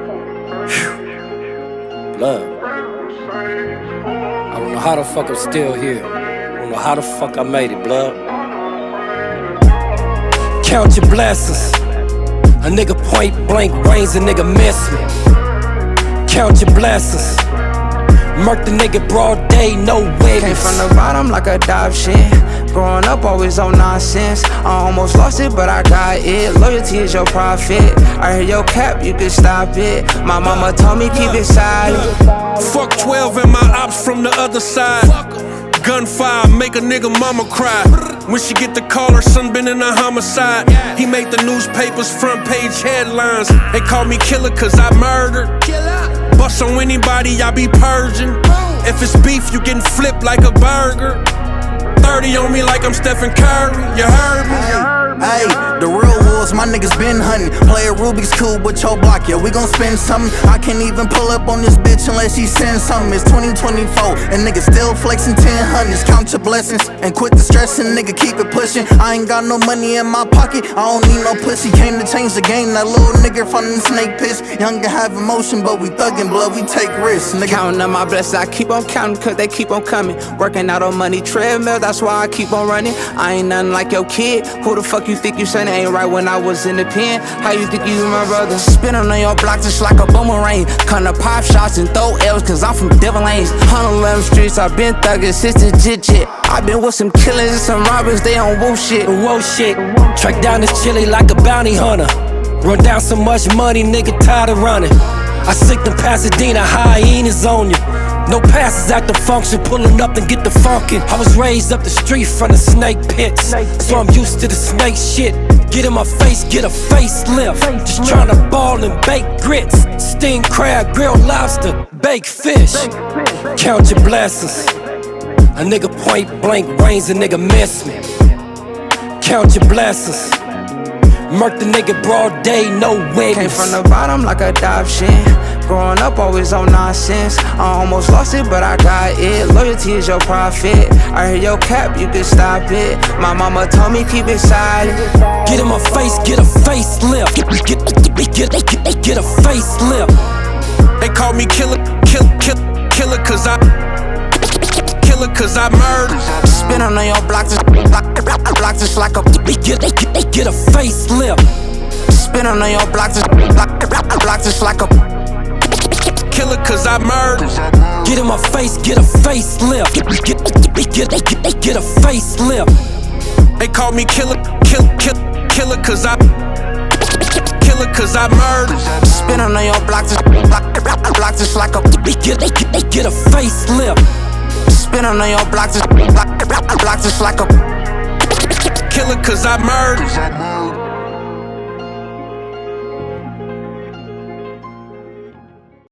Blood. I don't know how the fuck I'm still here. I don't know how the fuck I made it, blood. Count your blessings. A nigga point blank brains, a nigga miss me. Count your blessings. Murk the nigga broad day, no witness. Came from the bottom like adoption. Growing up always on nonsense. I almost lost it, but I got it. Loyalty is your profit. I hear your cap, you can stop it. My mama told me keep it silent. Fuck 12 and my ops from the other side. Gunfire, make a nigga mama cry. When she get the call, her son been in a homicide. He made the newspapers front page headlines. They call me killer cause I murdered. Bust on anybody, I be purging. If it's beef, you getting flipped like a burger. 30 on me like I'm Stephen Curry, you heard me? Hey, the real wolves, my niggas been hunting. Play a Rubik's Cube with your block, yeah, we gon' spend something. I can't even pull up on this bitch unless she sends something. It's 2024, and niggas still flexing 1000s. Count your blessings, and quit the stressing, nigga, keep it pushing. I ain't got no money in my pocket, I don't need no pussy. Came to change the game, that little nigga from the snake piss. Young to have emotion, but we thuggin' blood, we take risks, nigga. Counting up my blessings, I keep on counting cause they keep on coming. Working out on money treadmill, that's why I keep on running. I ain't nothing like your kid. Who the fuck you think you saying ain't right when I was in the pen? How you think you my brother? Spinning on your block just like a boomerang. Come to pop shots and throw L's cause I'm from Devil Lanes. 111 streets, I've been thuggin' since the jit. I've been with some killers and some robbers, they on whoa shit. Whoa shit. Track down this chili like a bounty hunter. Run down so much money, nigga tired of running. I sick them Pasadena hyenas on you. No passes at the function, pulling up and get the funkin'. I was raised up the street from the snake pits, so I'm used to the snake shit. Get in my face, get a facelift. Just tryna ball and bake grits. Steamed crab, grilled lobster, baked fish. Count your blessings. A nigga point blank brains, a nigga miss me. Count your blessings. Murk the nigga broad day, no witness. Came from the bottom like adoption. Growing up always on nonsense. I almost lost it, but I got it. Loyalty is your profit. I hear your cap, you can stop it. My mama told me keep it silent. Get in my face, get a facelift. Get a facelift. They call me killer cause I murdered. Spin on your block just like a Get a facelift. Spin on your block just like a killer cause I murdered. Get in my face, get a facelift. Get a facelift. They call me killer cause I murdered. Spin on your block just like a Get a facelift. Spin on your block just like a killer cause I murdered.